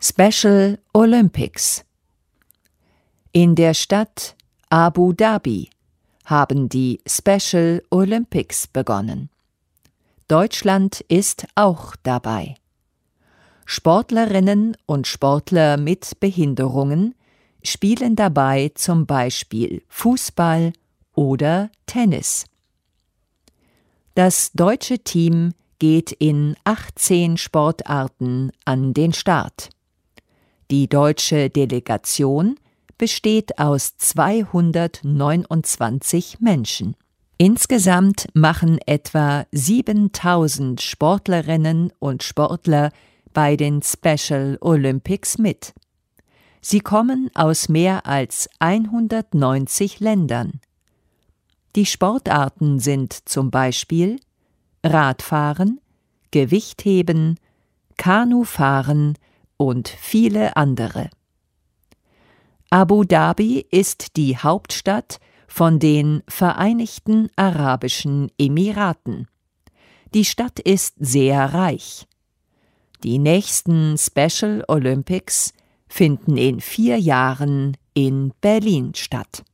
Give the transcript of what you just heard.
Special Olympics. In der Stadt Abu Dhabi haben die Special Olympics begonnen. Deutschland ist auch dabei. Sportlerinnen und Sportler mit Behinderungen spielen dabei zum Beispiel Fußball oder Tennis. Das deutsche Team geht in 18 Sportarten an den Start. Die deutsche Delegation besteht aus 229 Menschen. Insgesamt machen etwa 7.000 Sportlerinnen und Sportler bei den Special Olympics mit. Sie kommen aus mehr als 190 Ländern. Die Sportarten sind zum Beispiel Radfahren, Gewichtheben, Kanufahren und viele andere. Abu Dhabi ist die Hauptstadt von den Vereinigten Arabischen Emiraten. Die Stadt ist sehr reich. Die nächsten Special Olympics finden in 4 Jahren in Berlin statt.